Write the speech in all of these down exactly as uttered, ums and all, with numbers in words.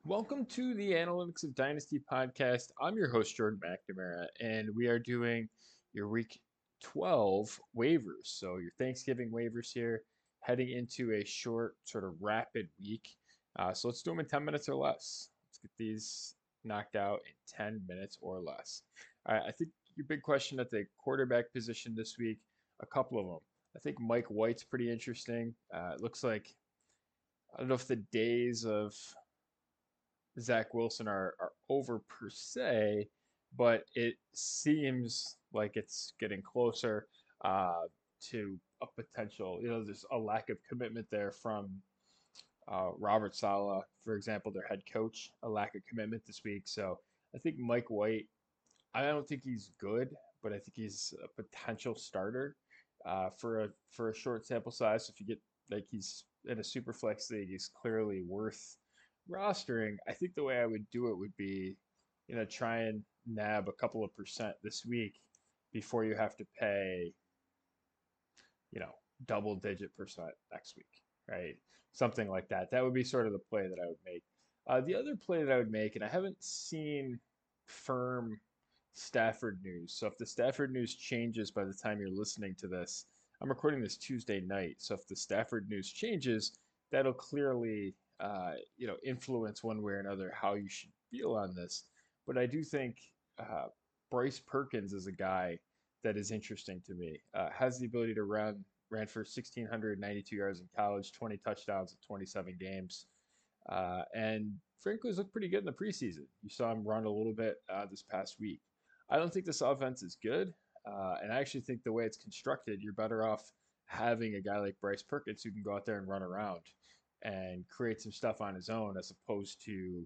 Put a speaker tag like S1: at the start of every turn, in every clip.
S1: Welcome to the Analytics of Dynasty podcast. I'm your host, Jordan McNamara, and we are doing your week twelve waivers. So, your Thanksgiving waivers here, heading into a short, sort of rapid week. Uh, so, let's do them in ten minutes or less. Let's get these knocked out in ten minutes or less. All right, I think your big question at the quarterback position this week, a couple of them. I think Mike White's pretty interesting. Uh, it looks like, I don't know if the days of Zach Wilson are, are over per se, but it seems like it's getting closer uh, to a potential. You know, there's a lack of commitment there from uh, Robert Saleh, for example, their head coach, a lack of commitment this week. So I think Mike White, I don't think he's good, but I think he's a potential starter uh, for a for a short sample size. So if you get like he's in a super flex league, he's clearly worth rostering. I think the way I would do it would be, you know, try and nab a couple of percent this week before you have to pay, you know, double digit percent next week, right? Something like that. That would be sort of the play that I would make. Uh, the other play that I would make, and I haven't seen firm Stafford news. So if the Stafford news changes by the time you're listening to this, I'm recording this Tuesday night. So if the Stafford news changes, that'll clearly, uh, you know, influence one way or another how you should feel on this. But I do think uh, Bryce Perkins is a guy that is interesting to me. Uh, has the ability to run, ran for one thousand six hundred ninety-two yards in college, twenty touchdowns in twenty-seven games. Uh, and frankly, has looked pretty good in the preseason. You saw him run a little bit uh, this past week. I don't think this offense is good. Uh, and I actually think the way it's constructed, you're better off having a guy like Bryce Perkins who can go out there and run around and create some stuff on his own as opposed to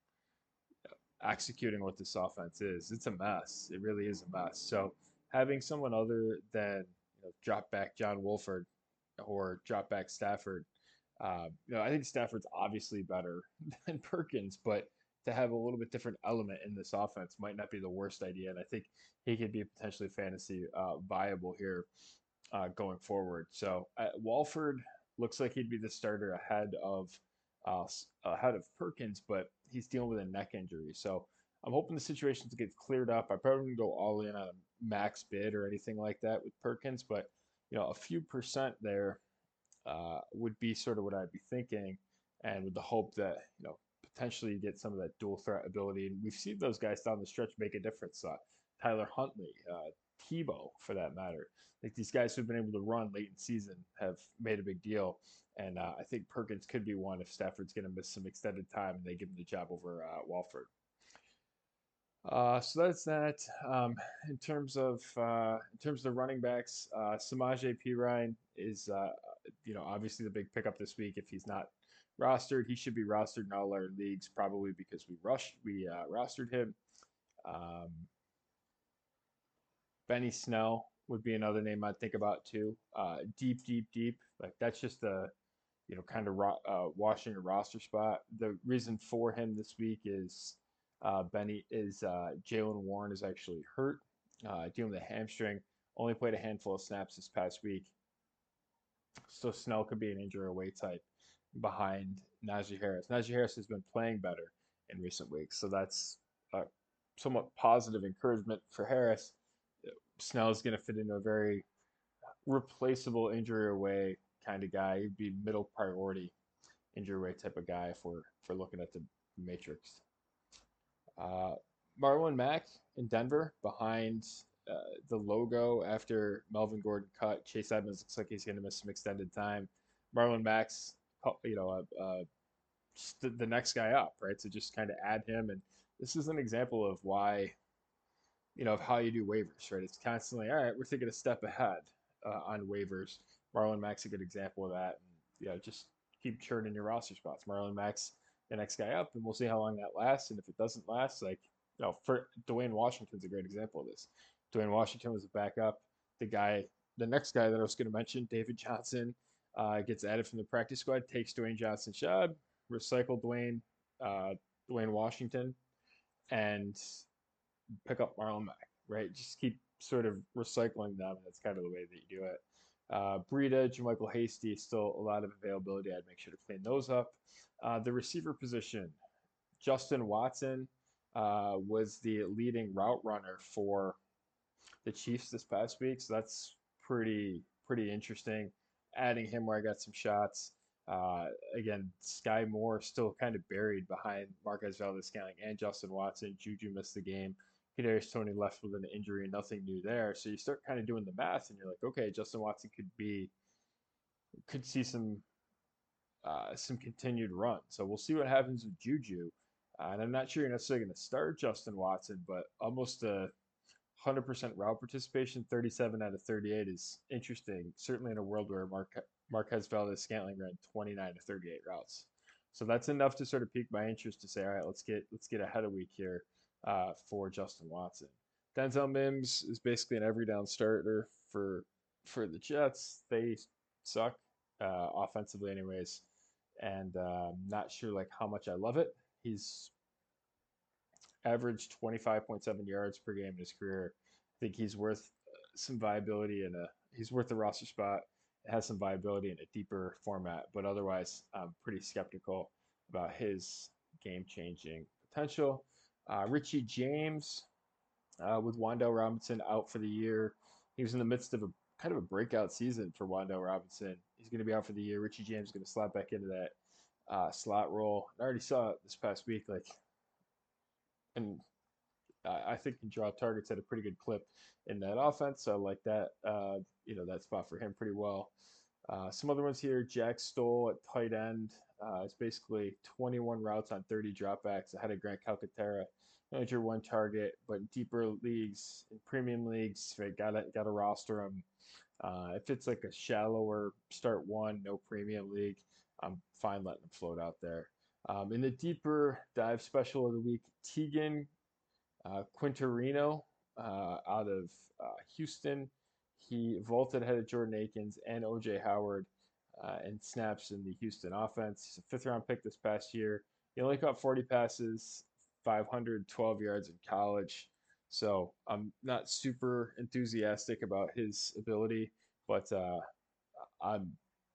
S1: executing what this offense is. It's a mess. It really is a mess. So having someone other than you know drop back John Wolford or drop back Stafford, uh, you know I think Stafford's obviously better than Perkins, but to have a little bit different element in this offense might not be the worst idea. And I think he could be potentially fantasy uh, viable here uh, going forward. So uh, Walford looks like he'd be the starter ahead of uh, ahead of Perkins, but he's dealing with a neck injury. So I'm hoping the situation gets cleared up. I probably wouldn't go all in on a max bid or anything like that with Perkins, but you know a few percent there uh, would be sort of what I'd be thinking, and with the hope that you know potentially you get some of that dual threat ability. And we've seen those guys down the stretch make a difference. Uh, Tyler Huntley, uh, Tebow, for that matter. Like these guys who've been able to run late in season have made a big deal, and uh, I think Perkins could be one if Stafford's going to miss some extended time and they give him the job over uh, Walford. Uh, so that's that. Um, in terms of uh, in terms of the running backs, uh, Samaje Perine is uh, you know obviously the big pickup this week. If he's not rostered, he should be rostered in all our leagues probably because we rushed we uh, rostered him. Um, Benny Snell would be another name I'd think about too. Uh, deep, deep, deep. Like that's just a you know kind of ro- uh, washing a roster spot. The reason for him this week is uh, Benny is uh, Jalen Warren is actually hurt, uh, dealing with a hamstring. Only played a handful of snaps this past week, so Snell could be an injury away type behind Najee Harris. Najee Harris has been playing better in recent weeks, so that's a somewhat positive encouragement for Harris. Snell is going to fit into a very replaceable injury away kind of guy. He'd be middle priority injury away type of guy if we're if we're looking at the matrix. Uh, Marlon Mack in Denver behind uh, the logo after Melvin Gordon cut. Chase Edmonds looks like he's going to miss some extended time. Marlon Mack's, you know, uh, uh, the, the next guy up, right? So just kind of add him, and this is an example of why, you know, of how you do waivers, right? It's constantly, all right, we're thinking a step ahead uh, on waivers. Marlon Mack's a good example of that. And, you know, just keep churning your roster spots. Marlon Mack's the next guy up, and we'll see how long that lasts. And if it doesn't last, like, you know, for Dwayne Washington's a great example of this. Dwayne Washington was a backup. The guy, the next guy that I was going to mention, David Johnson, uh, gets added from the practice squad, takes Dwayne Johnson's job, recycle Dwayne, uh, Dwayne Washington, and pick up Marlon Mack, right? Just keep sort of recycling them. That's kind of the way that you do it. Uh, Breida, JaMychal Hasty, still a lot of availability. I'd make sure to clean those up. Uh, the receiver position, Justin Watson uh, was the leading route runner for the Chiefs this past week, so that's pretty pretty interesting. Adding him where I got some shots. Uh, again, Sky Moore still kind of buried behind Marquez Valdes-Scantling and Justin Watson. Juju missed the game. Kadarius Toney left with an injury, nothing new there. So you start kind of doing the math, and you're like, okay, Justin Watson could be could see some uh, some continued run. So we'll see what happens with Juju. Uh, and I'm not sure you're necessarily going to start Justin Watson, but almost a one hundred percent route participation, thirty-seven out of thirty-eight is interesting, certainly in a world where Marque- Marquez Valdes-Scantling ran twenty-nine to thirty-eight routes. So that's enough to sort of pique my interest to say, all right, let's get let's get ahead a week here uh, for Justin Watson. Denzel Mims is basically an every down starter for for the Jets. They suck uh, offensively, anyways, and uh, I'm not sure like how much I love it. He's averaged twenty-five point seven yards per game in his career. I think he's worth uh, some viability in a he's worth the roster spot. It has some viability in a deeper format, but otherwise, I'm pretty skeptical about his game-changing potential. Uh, Richie James, uh, with Wandale Robinson out for the year, he was in the midst of a kind of a breakout season for Wandale Robinson. He's going to be out for the year. Richie James is going to slot back into that uh, slot role. I already saw it this past week, like, and I think can draw targets at a pretty good clip in that offense. So I like that, uh, you know, that spot for him pretty well. Uh, some other ones here, Jack Stoll at tight end. Uh, it's basically twenty-one routes on thirty dropbacks ahead of Grant Calcaterra. Only drew one target, but in deeper leagues, in premium leagues, right, gotta gotta roster him. Uh, if it's like a shallower start one, no premium league, I'm fine letting him float out there. Um, in the deeper dive special of the week, Tegan uh, Quinterino uh, out of uh, Houston. He vaulted ahead of Jordan Akins and O J Howard uh, and snaps in the Houston offense. He's a fifth round pick this past year. He only caught forty passes, five hundred twelve yards in college. So I'm not super enthusiastic about his ability, but uh, I'm,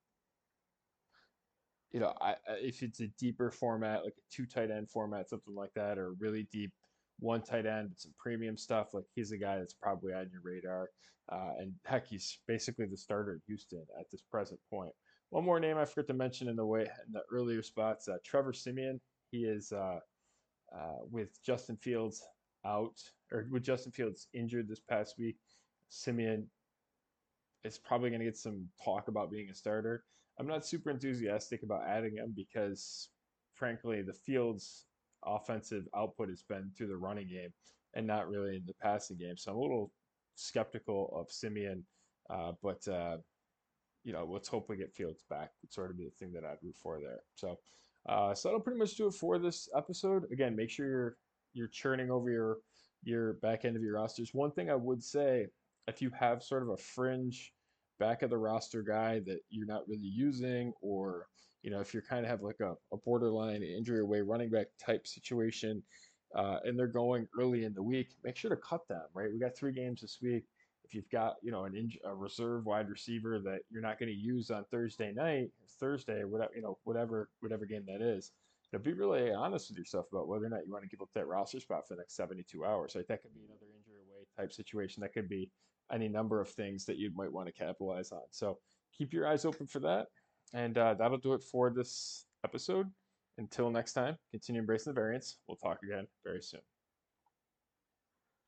S1: you know, I, if it's a deeper format, like a two tight end format, something like that, or really deep one tight end, some premium stuff, like he's a guy that's probably on your radar. Uh, and heck, he's basically the starter in Houston at this present point. One more name I forgot to mention in the way in the earlier spots, uh, Trevor Siemian. He is uh, uh, with Justin Fields out, or with Justin Fields injured this past week. Siemian is probably going to get some talk about being a starter. I'm not super enthusiastic about adding him because, frankly, the Fields' offensive output has been through the running game and not really in the passing game. So I'm a little skeptical of Siemian, uh, but uh, you know, let's hope we get Fields back. Would sort of be the thing that I'd root for there. So, uh, so that'll pretty much do it for this episode. Again, make sure you're you're churning over your your back end of your rosters. One thing I would say, if you have sort of a fringe back of the roster guy that you're not really using, or you know, if you're kind of have like a, a borderline injury away running back type situation, uh, and they're going early in the week, make sure to cut them. Right, we got three games this week. If you've got, you know, an inj- a reserve wide receiver that you're not going to use on Thursday night, Thursday, whatever, you know, whatever whatever game that is, you know, be really honest with yourself about whether or not you want to give up that roster spot for the next seventy-two hours. Like that could be another injury away type situation. That could be any number of things that you might want to capitalize on. So keep your eyes open for that, and uh, that'll do it for this episode. Until next time, continue embracing the variance. We'll talk again very soon.